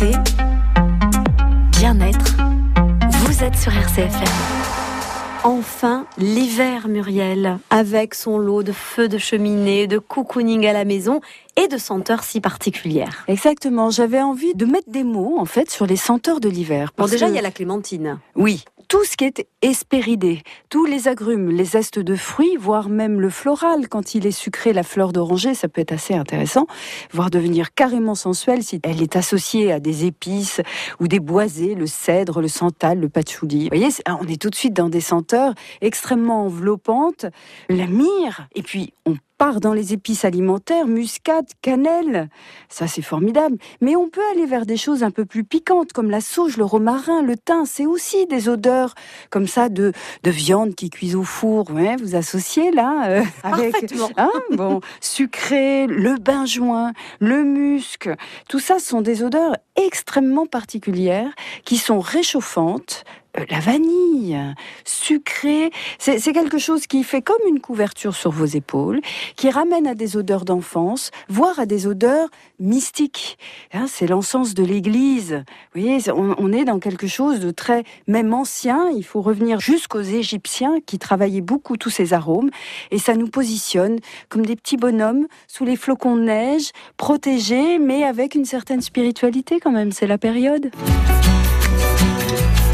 Santé, bien-être, vous êtes sur RCFM. Enfin, l'hiver, Muriel, avec son lot de feux de cheminée, de cocooning à la maison et de senteurs si particulières. Exactement, j'avais envie de mettre des mots, en fait, sur les senteurs de l'hiver. Bon, déjà, il y a la clémentine. Oui, tout ce qui est hespéridé, tous les agrumes, les zestes de fruits, voire même le floral, quand il est sucré, la fleur d'oranger, ça peut être assez intéressant, voire devenir carrément sensuelle si elle est associée à des épices ou des boisés, le cèdre, le santal, le patchouli. Vous voyez, on est tout de suite dans des senteurs extrêmement enveloppantes, la myrrhe, et puis on part dans les épices alimentaires, muscade, cannelle, ça c'est formidable. Mais on peut aller vers des choses un peu plus piquantes, comme la sauge, le romarin, le thym, c'est aussi des odeurs comme ça de viande qui cuise au four. Ouais, vous associez là avec sucré, le benjoin, le musc. Tout ça sont des odeurs extrêmement particulières qui sont réchauffantes. La vanille, sucrée, c'est quelque chose qui fait comme une couverture sur vos épaules, qui ramène à des odeurs d'enfance, voire à des odeurs mystiques. C'est l'encens de l'église. Vous voyez, on est dans quelque chose de très, même ancien. Il faut revenir jusqu'aux Égyptiens qui travaillaient beaucoup tous ces arômes. Et ça nous positionne comme des petits bonhommes sous les flocons de neige, protégés, mais avec une certaine spiritualité quand même. C'est la période.